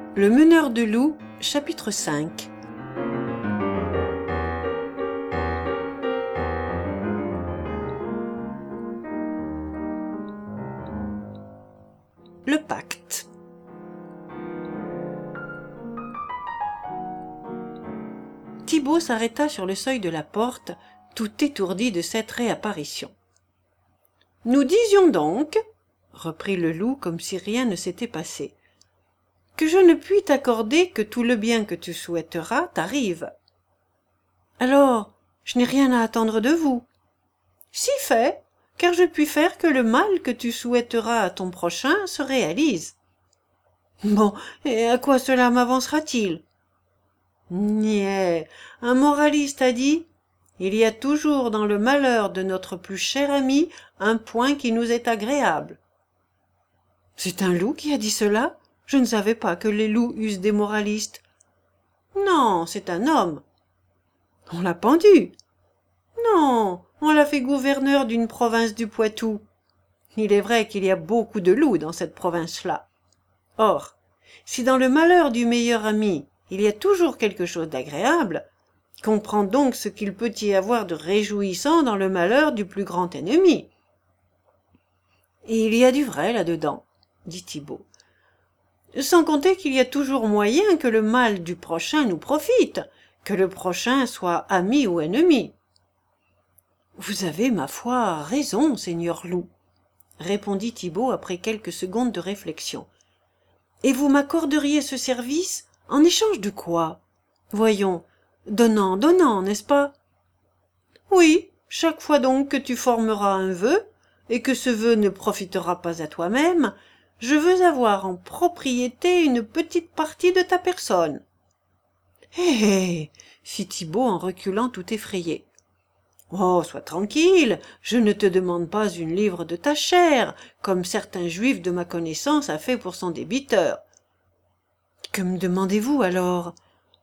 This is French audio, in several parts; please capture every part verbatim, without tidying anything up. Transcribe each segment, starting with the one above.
Le meneur de loups, chapitre cinq. Le pacte. Thibaut s'arrêta sur le seuil de la porte, tout étourdi de cette réapparition. « Nous disions donc, » reprit le loup comme si rien ne s'était passé, « que je ne puis t'accorder que tout le bien que tu souhaiteras t'arrive. Alors, je n'ai rien à attendre de vous. Si fait, car je puis faire que le mal que tu souhaiteras à ton prochain se réalise. Bon, et à quoi cela m'avancera-t-il? Niais, un moraliste a dit, il y a toujours dans le malheur de notre plus cher ami un point qui nous est agréable. C'est un loup qui a dit cela? Je ne savais pas que les loups eussent des moralistes. Non, c'est un homme. On l'a pendu. Non, on l'a fait gouverneur d'une province du Poitou. Il est vrai qu'il y a beaucoup de loups dans cette province-là. Or, si dans le malheur du meilleur ami, il y a toujours quelque chose d'agréable, comprends donc ce qu'il peut y avoir de réjouissant dans le malheur du plus grand ennemi. Il y a du vrai là-dedans, dit Thibaut. Sans compter qu'il y a toujours moyen que le mal du prochain nous profite, que le prochain soit ami ou ennemi. Vous avez, ma foi, raison, seigneur loup, répondit Thibaut après quelques secondes de réflexion. Et vous m'accorderiez ce service en échange de quoi? Voyons, donnant, donnant, n'est-ce pas? Oui, chaque fois donc que tu formeras un vœu, et que ce vœu ne profitera pas à toi-même, je veux avoir en propriété une petite partie de ta personne. Hé, hé, fit Thibaut en reculant tout effrayé. Oh, sois tranquille, je ne te demande pas une livre de ta chair, comme certains juifs de ma connaissance a fait pour son débiteur. Que me demandez-vous alors?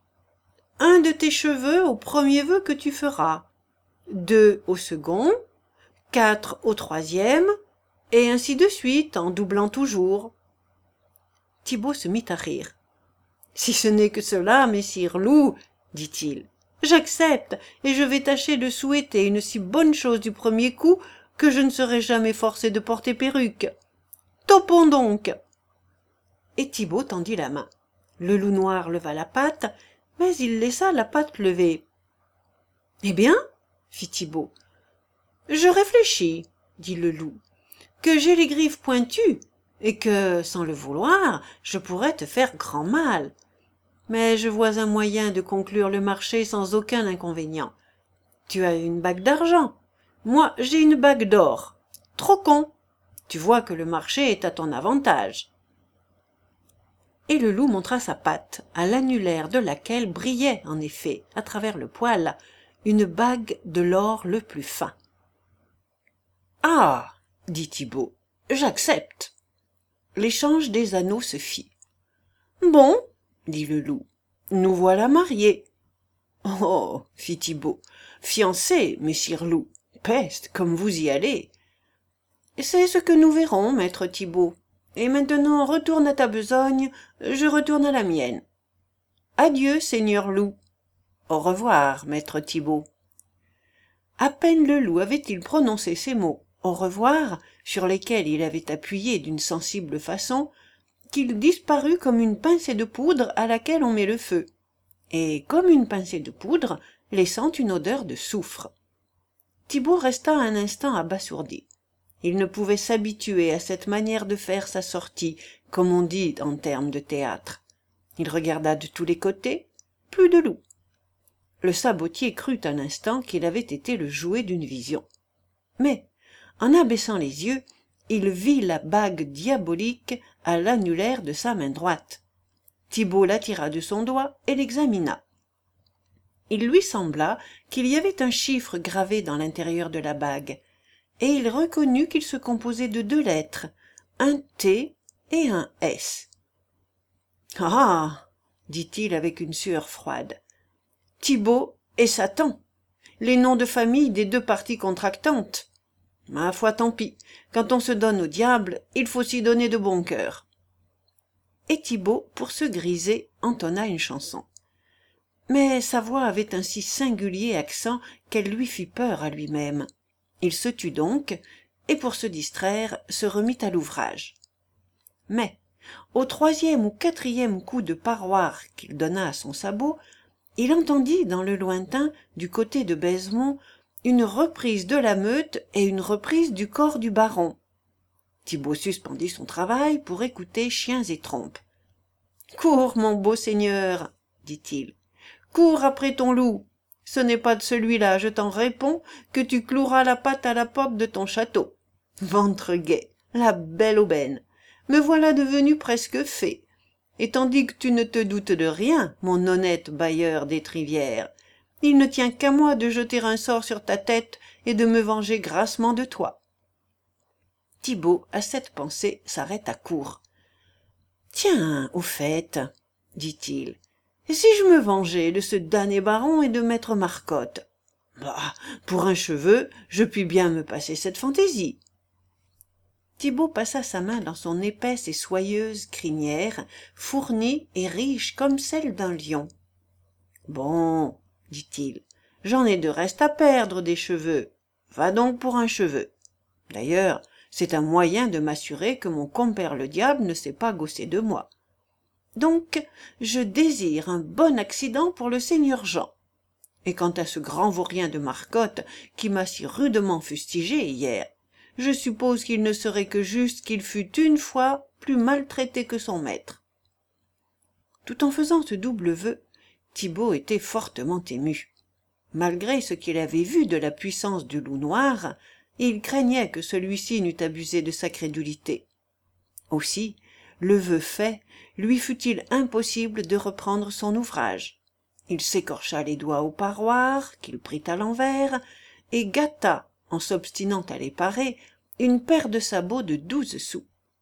Un de tes cheveux au premier vœu que tu feras, deux au second, quatre au troisième, et ainsi de suite, en doublant toujours. Thibaut se mit à rire. Si ce n'est que cela, messire loup, dit-il, j'accepte, et je vais tâcher de souhaiter une si bonne chose du premier coup que je ne serai jamais forcé de porter perruque. Topons donc. Et Thibaut tendit la main. Le loup noir leva la patte, mais il laissa la patte levée. Eh bien, fit Thibaut. Je réfléchis, dit le loup, que j'ai les griffes pointues, et que, sans le vouloir, je pourrais te faire grand mal. Mais je vois un moyen de conclure le marché sans aucun inconvénient. Tu as une bague d'argent, moi j'ai une bague d'or. Troquons. Tu vois que le marché est à ton avantage. Et le loup montra sa patte, à l'annulaire de laquelle brillait, en effet, à travers le poil, une bague de l'or le plus fin. Ah, dit Thibaut, j'accepte. L'échange des anneaux se fit. Bon, dit le loup, nous voilà mariés. Oh, fit Thibaut, fiancés, messire loup, peste, comme vous y allez. C'est ce que nous verrons, maître Thibaut. Et maintenant, retourne à ta besogne, je retourne à la mienne. Adieu, seigneur loup. Au revoir, maître Thibaut. À peine le loup avait-il prononcé ces mots, au revoir, sur lesquels il avait appuyé d'une sensible façon, qu'il disparut comme une pincée de poudre à laquelle on met le feu, et comme une pincée de poudre, laissant une odeur de soufre. Thibaut resta un instant abasourdi. Il ne pouvait s'habituer à cette manière de faire sa sortie, comme on dit en termes de théâtre. Il regarda de tous les côtés, plus de loup. Le sabotier crut un instant qu'il avait été le jouet d'une vision. Mais, en abaissant les yeux, il vit la bague diabolique à l'annulaire de sa main droite. Thibaut la tira de son doigt et l'examina. Il lui sembla qu'il y avait un chiffre gravé dans l'intérieur de la bague, et il reconnut qu'il se composait de deux lettres, un T et un S. « Ah !» dit-il avec une sueur froide. « Thibaut et Satan, les noms de famille des deux parties contractantes. Ma foi, tant pis, quand on se donne au diable, il faut s'y donner de bon cœur. » et Thibaut, pour se griser, entonna une chanson. Mais sa voix avait un si singulier accent qu'elle lui fit peur à lui-même. Il se tut donc, et pour se distraire, se remit à l'ouvrage. Mais, au troisième ou quatrième coup de paroir qu'il donna à son sabot, il entendit dans le lointain, du côté de Baisemont, une reprise de la meute et une reprise du corps du baron. Thibaut suspendit son travail pour écouter chiens et trompes. « Cours, mon beau seigneur, dit-il, cours après ton loup. Ce n'est pas de celui-là, je t'en réponds, que tu cloueras la patte à la porte de ton château. Ventre gai, la belle aubaine, me voilà devenu presque fée. Et tandis que tu ne te doutes de rien, mon honnête bailleur d'étrivière, il ne tient qu'à moi de jeter un sort sur ta tête et de me venger grassement de toi. » Thibaut, à cette pensée, s'arrêta court. « Tiens, au fait, dit-il, et si je me vengeais de ce damné baron et de maître Marcotte? Bah, pour un cheveu, je puis bien me passer cette fantaisie. » Thibaut passa sa main dans son épaisse et soyeuse crinière, fournie et riche comme celle d'un lion. « Bon, dit-il, j'en ai de reste à perdre des cheveux. Va donc pour un cheveu. D'ailleurs, c'est un moyen de m'assurer que mon compère le diable ne s'est pas gaussé de moi. Donc, je désire un bon accident pour le seigneur Jean. Et quant à ce grand vaurien de Marcotte qui m'a si rudement fustigé hier, je suppose qu'il ne serait que juste qu'il fût une fois plus maltraité que son maître. » Tout en faisant ce double vœu, Thibaut était fortement ému. Malgré ce qu'il avait vu de la puissance du loup noir, il craignait que celui-ci n'eût abusé de sa crédulité. Aussi, le vœu fait, lui fut-il impossible de reprendre son ouvrage. Il s'écorcha les doigts au paroir, qu'il prit à l'envers, et gâta, en s'obstinant à les parer, une paire de sabots de douze sous.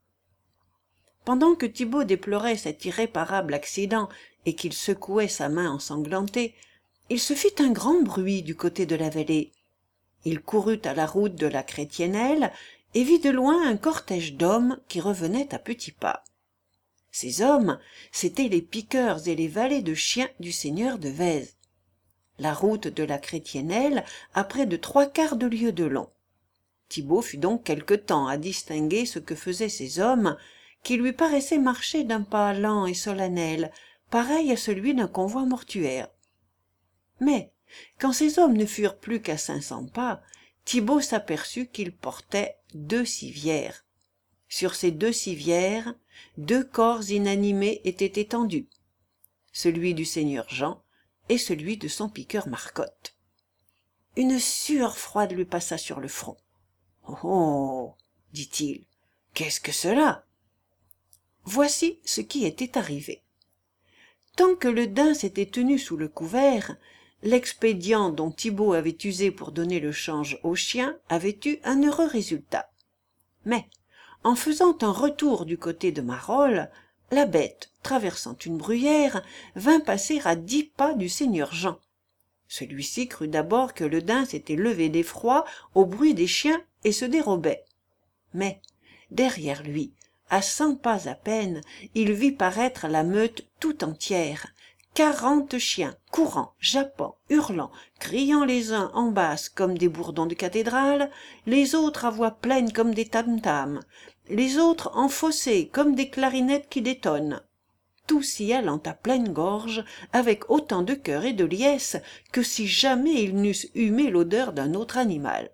Pendant que Thibaut déplorait cet irréparable accident et qu'il secouait sa main ensanglantée, il se fit un grand bruit du côté de la vallée. Il courut à la route de la Chrétiennelle et vit de loin un cortège d'hommes qui revenaient à petits pas. Ces hommes, c'étaient les piqueurs et les valets de chiens du seigneur de Vèze. La route de la Chrétiennelle a près de trois quarts de lieue de long. Thibaut fut donc quelque temps à distinguer ce que faisaient ces hommes, qui lui paraissaient marcher d'un pas lent et solennel, pareil à celui d'un convoi mortuaire. Mais, quand ces hommes ne furent plus qu'à cinq cents pas, Thibaut s'aperçut qu'ils portaient deux civières. Sur ces deux civières, deux corps inanimés étaient étendus, celui du seigneur Jean et celui de son piqueur Marcotte. Une sueur froide lui passa sur le front. « Oh, oh, dit-il, qu'est-ce que cela ?» Voici ce qui était arrivé. Tant que le daim s'était tenu sous le couvert, l'expédient dont Thibaut avait usé pour donner le change aux chiens avait eu un heureux résultat. Mais, en faisant un retour du côté de Marolles, la bête, traversant une bruyère, vint passer à dix pas du seigneur Jean. Celui-ci crut d'abord que le daim s'était levé d'effroi au bruit des chiens et se dérobait. Mais, derrière lui, à cent pas à peine, il vit paraître la meute tout entière, quarante chiens, courant, jappant, hurlant, criant les uns en basse comme des bourdons de cathédrale, les autres à voix pleine comme des tam-tams, les autres enfoncés comme des clarinettes qui détonnent, tous y allant à pleine gorge, avec autant de cœur et de liesse que si jamais ils n'eussent humé l'odeur d'un autre animal.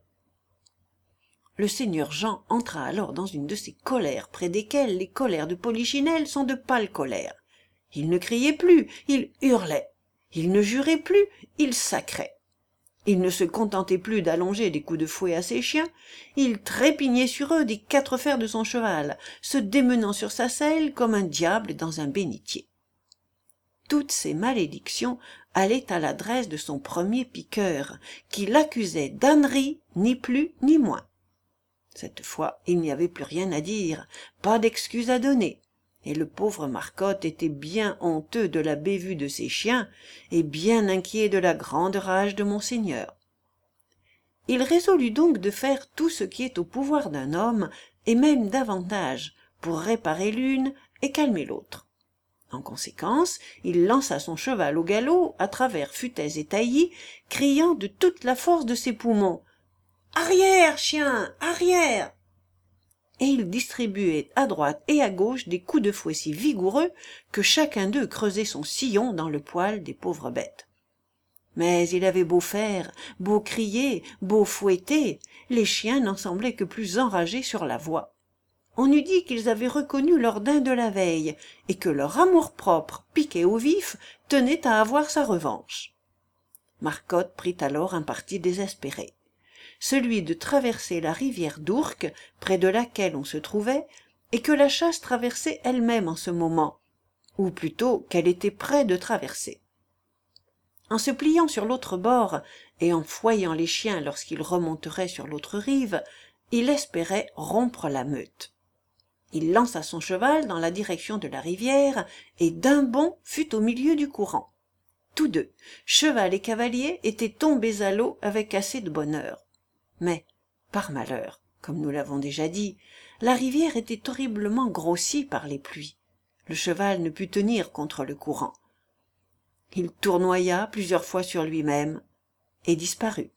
Le seigneur Jean entra alors dans une de ces colères près desquelles les colères de Polichinelle sont de pâles colères. Il ne criait plus, il hurlait. Il ne jurait plus, il sacrait. Il ne se contentait plus d'allonger des coups de fouet à ses chiens, il trépignait sur eux des quatre fers de son cheval, se démenant sur sa selle comme un diable dans un bénitier. Toutes ces malédictions allaient à l'adresse de son premier piqueur, qui l'accusait d'ânerie, ni plus ni moins. Cette fois, il n'y avait plus rien à dire, pas d'excuse à donner, et le pauvre Marcotte était bien honteux de la bévue de ses chiens et bien inquiet de la grande rage de monseigneur. Il résolut donc de faire tout ce qui est au pouvoir d'un homme, et même davantage, pour réparer l'une et calmer l'autre. En conséquence, il lança son cheval au galop à travers futaies et taillis, criant de toute la force de ses poumons « Arrière, chien, arrière !» Et il distribuait à droite et à gauche des coups de fouet si vigoureux que chacun d'eux creusait son sillon dans le poil des pauvres bêtes. Mais il avait beau faire, beau crier, beau fouetter, les chiens n'en semblaient que plus enragés sur la voie. On eût dit qu'ils avaient reconnu leur daim de la veille, et que leur amour-propre, piqué au vif, tenait à avoir sa revanche. Marcotte prit alors un parti désespéré, celui de traverser la rivière d'Ourcq, près de laquelle on se trouvait, et que la chasse traversait elle-même en ce moment, ou plutôt qu'elle était près de traverser. En se pliant sur l'autre bord, et en fouillant les chiens lorsqu'ils remonteraient sur l'autre rive, il espérait rompre la meute. Il lança son cheval dans la direction de la rivière, et d'un bond fut au milieu du courant. Tous deux, cheval et cavalier, étaient tombés à l'eau avec assez de bonheur. Mais, par malheur, comme nous l'avons déjà dit, la rivière était horriblement grossie par les pluies. Le cheval ne put tenir contre le courant. Il tournoya plusieurs fois sur lui-même et disparut.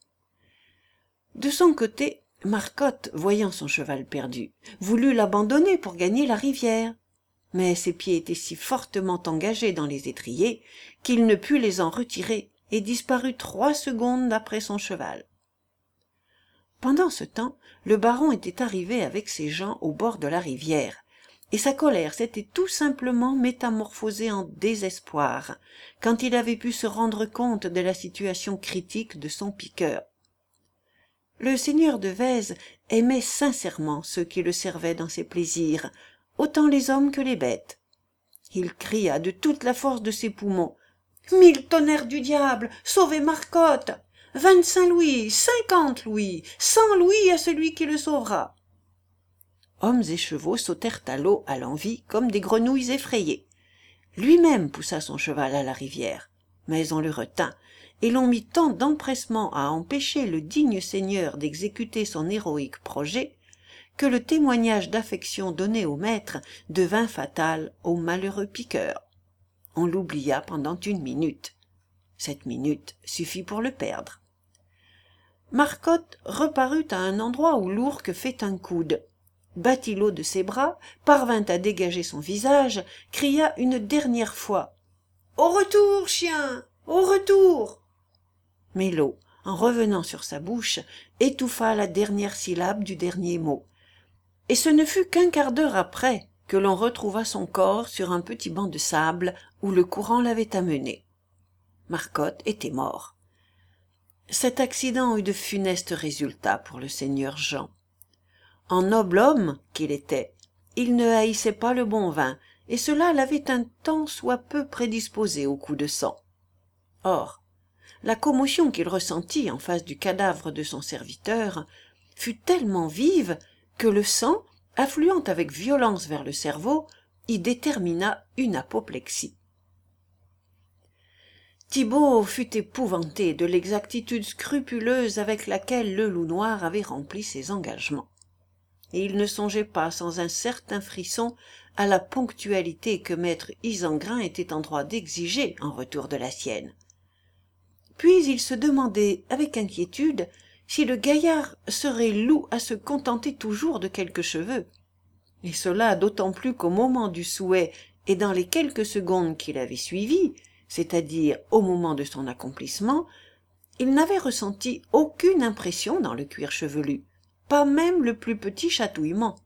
De son côté, Marcotte, voyant son cheval perdu, voulut l'abandonner pour gagner la rivière. Mais ses pieds étaient si fortement engagés dans les étriers qu'il ne put les en retirer et disparut trois secondes après son cheval. Pendant ce temps, le baron était arrivé avec ses gens au bord de la rivière, et sa colère s'était tout simplement métamorphosée en désespoir quand il avait pu se rendre compte de la situation critique de son piqueur. Le seigneur de Vèze aimait sincèrement ceux qui le servaient dans ses plaisirs, autant les hommes que les bêtes. Il cria de toute la force de ses poumons « Mille tonnerres du diable, sauvez Marcotte! Vingt-cinq louis, cinquante louis, cent louis à celui qui le sauvera !» Hommes et chevaux sautèrent à l'eau à l'envi comme des grenouilles effrayées. Lui-même poussa son cheval à la rivière, mais on le retint, et l'on mit tant d'empressement à empêcher le digne seigneur d'exécuter son héroïque projet, que le témoignage d'affection donné au maître devint fatal au malheureux piqueur. On l'oublia pendant une minute. Cette minute suffit pour le perdre. Marcotte reparut à un endroit où l'ourque fait un coude, battit l'eau de ses bras, parvint à dégager son visage, cria une dernière fois « Au retour, chien! Au retour !» Mais l'eau, en revenant sur sa bouche, étouffa la dernière syllabe du dernier mot. Et ce ne fut qu'un quart d'heure après que l'on retrouva son corps sur un petit banc de sable où le courant l'avait amené. Marcotte était mort. Cet accident eut de funestes résultats pour le seigneur Jean. En noble homme qu'il était, il ne haïssait pas le bon vin, et cela l'avait un tant soit peu prédisposé au coup de sang. Or, la commotion qu'il ressentit en face du cadavre de son serviteur fut tellement vive que le sang, affluant avec violence vers le cerveau, y détermina une apoplexie. Thibault fut épouvanté de l'exactitude scrupuleuse avec laquelle le loup noir avait rempli ses engagements. Et il ne songeait pas sans un certain frisson à la ponctualité que maître Isengrin était en droit d'exiger en retour de la sienne. Puis il se demandait avec inquiétude si le gaillard serait loup à se contenter toujours de quelques cheveux, et cela d'autant plus qu'au moment du souhait et dans les quelques secondes qui l'avaient suivi, c'est-à-dire au moment de son accomplissement, il n'avait ressenti aucune impression dans le cuir chevelu, pas même le plus petit chatouillement.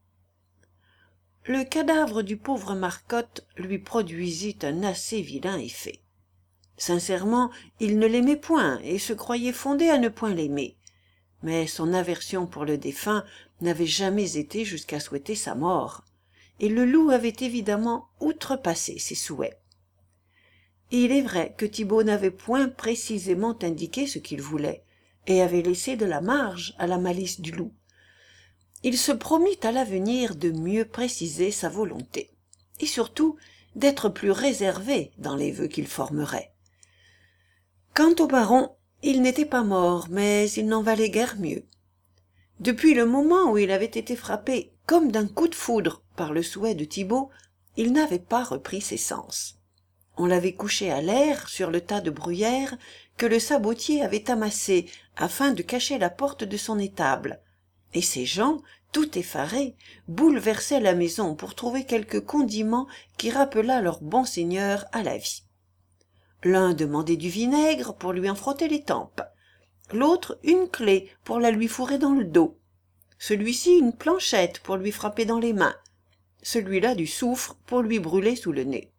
Le cadavre du pauvre Marcotte lui produisit un assez vilain effet. Sincèrement, il ne l'aimait point et se croyait fondé à ne point l'aimer. Mais son aversion pour le défunt n'avait jamais été jusqu'à souhaiter sa mort, et le loup avait évidemment outrepassé ses souhaits. Il est vrai que Thibault n'avait point précisément indiqué ce qu'il voulait, et avait laissé de la marge à la malice du loup. Il se promit à l'avenir de mieux préciser sa volonté, et surtout d'être plus réservé dans les vœux qu'il formerait. Quant au baron, il n'était pas mort, mais il n'en valait guère mieux. Depuis le moment où il avait été frappé Comme d'un coup de foudre, par le souhait de Thibaut, il n'avait pas repris ses sens. On l'avait couché à l'air sur le tas de bruyère que le sabotier avait amassé afin de cacher la porte de son étable, et ces gens, tout effarés, bouleversaient la maison pour trouver quelque condiment qui rappelât leur bon seigneur à la vie. L'un demandait du vinaigre pour lui en frotter les tempes, l'autre une clé pour la lui fourrer dans le dos, celui-ci une planchette pour lui frapper dans les mains, celui-là du soufre pour lui brûler sous le nez.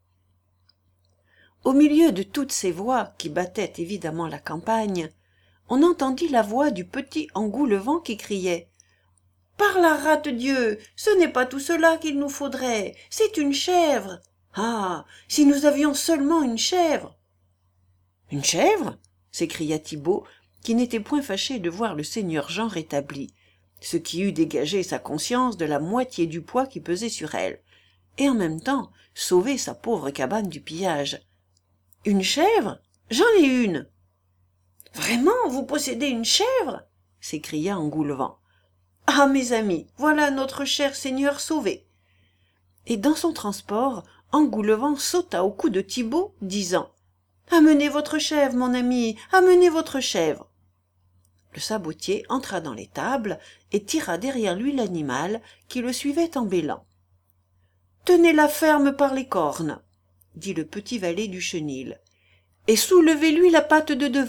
Au milieu de toutes ces voix qui battaient évidemment la campagne, on entendit la voix du petit Engoulevent qui criait « Par la rate-Dieu, ce n'est pas tout cela qu'il nous faudrait, c'est une chèvre. Ah, si nous avions seulement une chèvre !» « Une chèvre ?» s'écria Thibaut, qui n'était point fâché de voir le seigneur Jean rétabli, ce qui eût dégagé sa conscience de la moitié du poids qui pesait sur elle, et en même temps sauvé sa pauvre cabane du pillage. « Une chèvre ? J'en ai une !»« Vraiment, vous possédez une chèvre ?» s'écria Engoulevent. « Ah, mes amis, voilà notre cher seigneur sauvé !» Et dans son transport, Engoulevent sauta au cou de Thibaut, disant « Amenez votre chèvre, mon ami, amenez votre chèvre !» Le sabotier entra dans l'étable et tira derrière lui l'animal qui le suivait en bêlant. « Tenez-la ferme par les cornes, » dit le petit valet du chenil, « et soulevez-lui la patte de devant. »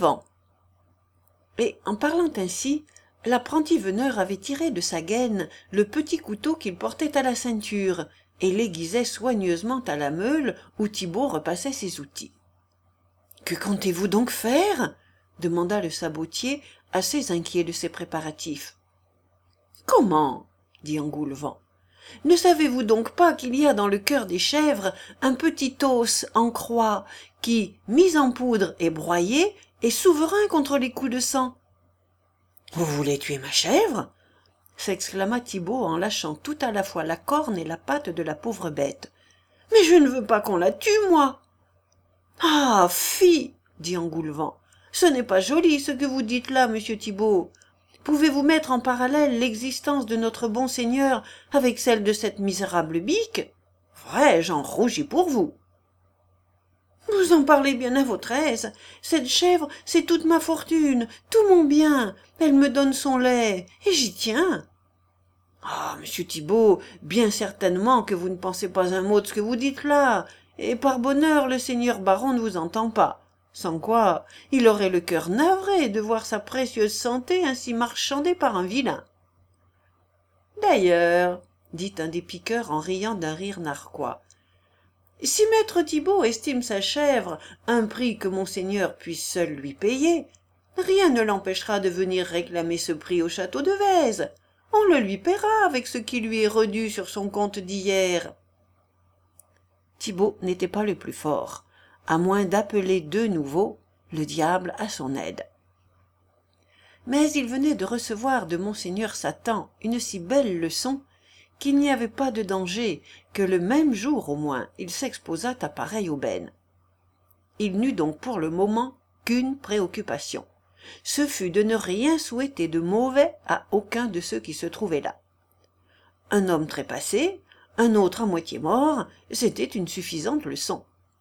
Et en parlant ainsi, l'apprenti veneur avait tiré de sa gaine le petit couteau qu'il portait à la ceinture et l'aiguisait soigneusement à la meule où Thibaut repassait ses outils. « Que comptez-vous donc faire ?» demanda le sabotier, assez inquiet de ses préparatifs. « Comment ?» dit Engoulevent. « Ne savez-vous donc pas qu'il y a dans le cœur des chèvres un petit os en croix qui, mis en poudre et broyé, est souverain contre les coups de sang ?»« Vous voulez tuer ma chèvre ?» s'exclama Thibaut en lâchant tout à la fois la corne et la patte de la pauvre bête. « Mais je ne veux pas qu'on la tue, moi !»« Ah, fi !» dit Engoulevent. « Ce n'est pas joli ce que vous dites là, monsieur Thibaut. Pouvez-vous mettre en parallèle l'existence de notre bon seigneur avec celle de cette misérable bique ? Vrai, j'en rougis pour vous. »« Vous en parlez bien à votre aise. Cette chèvre, c'est toute ma fortune, tout mon bien. Elle me donne son lait, et j'y tiens. »« Ah, monsieur Thibaut, bien certainement que vous ne pensez pas un mot de ce que vous dites là, et par bonheur le seigneur baron ne vous entend pas. Sans quoi, il aurait le cœur navré de voir sa précieuse santé ainsi marchandée par un vilain. »« D'ailleurs, dit un des piqueurs en riant d'un rire narquois, si maître Thibaut estime sa chèvre un prix que monseigneur puisse seul lui payer, rien ne l'empêchera de venir réclamer ce prix au château de Vèze. On le lui paiera avec ce qui lui est redû sur son compte d'hier. » Thibaut n'était pas le plus fort, à moins d'appeler de nouveau le diable à son aide. Mais il venait de recevoir de monseigneur Satan une si belle leçon qu'il n'y avait pas de danger que le même jour au moins il s'exposât à pareille aubaine. Il n'eut donc pour le moment qu'une préoccupation. Ce fut de ne rien souhaiter de mauvais à aucun de ceux qui se trouvaient là. Un homme trépassé, un autre à moitié mort, c'était une suffisante leçon.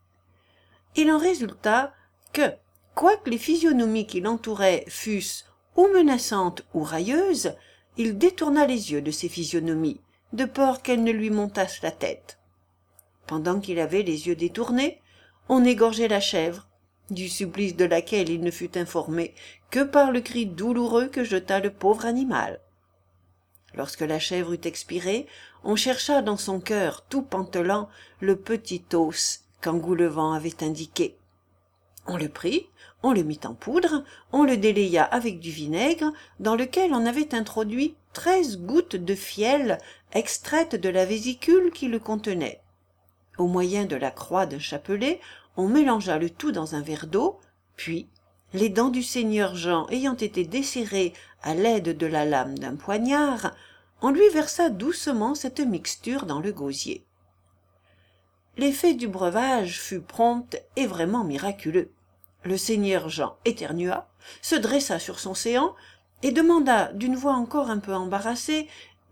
Il en résulta que, quoique les physionomies qui l'entouraient fussent ou menaçantes ou railleuses, il détourna les yeux de ces physionomies, de peur qu'elles ne lui montassent la tête. Pendant qu'il avait les yeux détournés, on égorgeait la chèvre, du supplice de laquelle il ne fut informé que par le cri douloureux que jeta le pauvre animal. Lorsque la chèvre eut expiré, on chercha dans son cœur tout pantelant le petit os qu'Engoulevent avait indiqué. On le prit, on le mit en poudre, on le délaya avec du vinaigre dans lequel on avait introduit treize gouttes de fiel extraites de la vésicule qui le contenait. Au moyen de la croix d'un chapelet, on mélangea le tout dans un verre d'eau, puis, les dents du seigneur Jean ayant été desserrées à l'aide de la lame d'un poignard, on lui versa doucement cette mixture dans le gosier. L'effet du breuvage fut prompt et vraiment miraculeux. Le seigneur Jean éternua, se dressa sur son séant et demanda d'une voix encore un peu embarrassée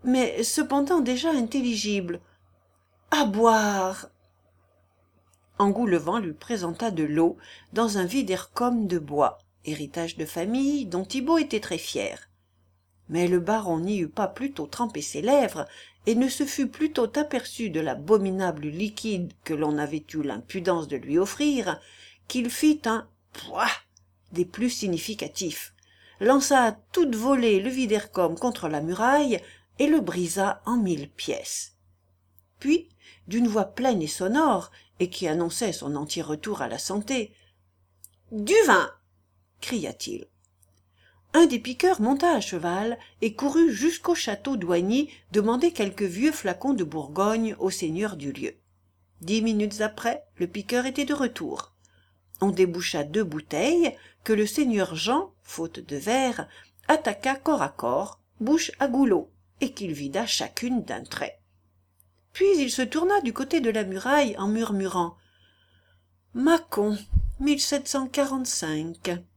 mais cependant déjà intelligible. À boire. Engoulevent lui présenta de l'eau dans un vidercome de bois, héritage de famille dont Thibault était très fier. Mais le baron n'y eut pas plutôt trempé ses lèvres et ne se fut plutôt aperçu de l'abominable liquide que l'on avait eu l'impudence de lui offrir, qu'il fit un « pouah » des plus significatifs, lança à toute volée le vidercome contre la muraille et le brisa en mille pièces. Puis, d'une voix pleine et sonore, et qui annonçait son entier retour à la santé, « Du vin !» cria-t-il. Un des piqueurs monta à cheval et courut jusqu'au château d'Oigny demander quelques vieux flacons de Bourgogne au seigneur du lieu. Dix minutes après, le piqueur était de retour. On déboucha deux bouteilles que le seigneur Jean, faute de verre, attaqua corps à corps, bouche à goulot, et qu'il vida chacune d'un trait. Puis il se tourna du côté de la muraille en murmurant « Mâcon, mille sept cent quarante-cinq »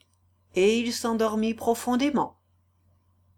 et il s'endormit profondément.